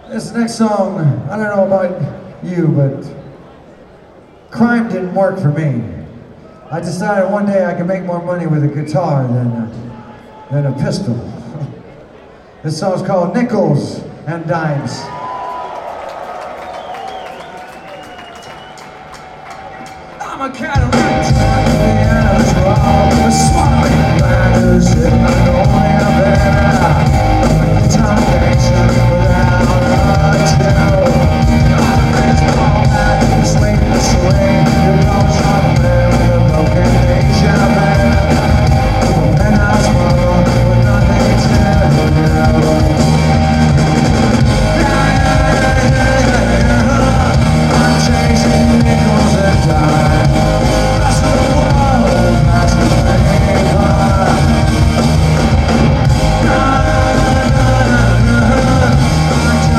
This next song, I don't know about you, but crime didn't work for me. I decided one day I could make more money with a guitar than a pistol. This song's called Nickels and Dimes. I'm a Cadillac.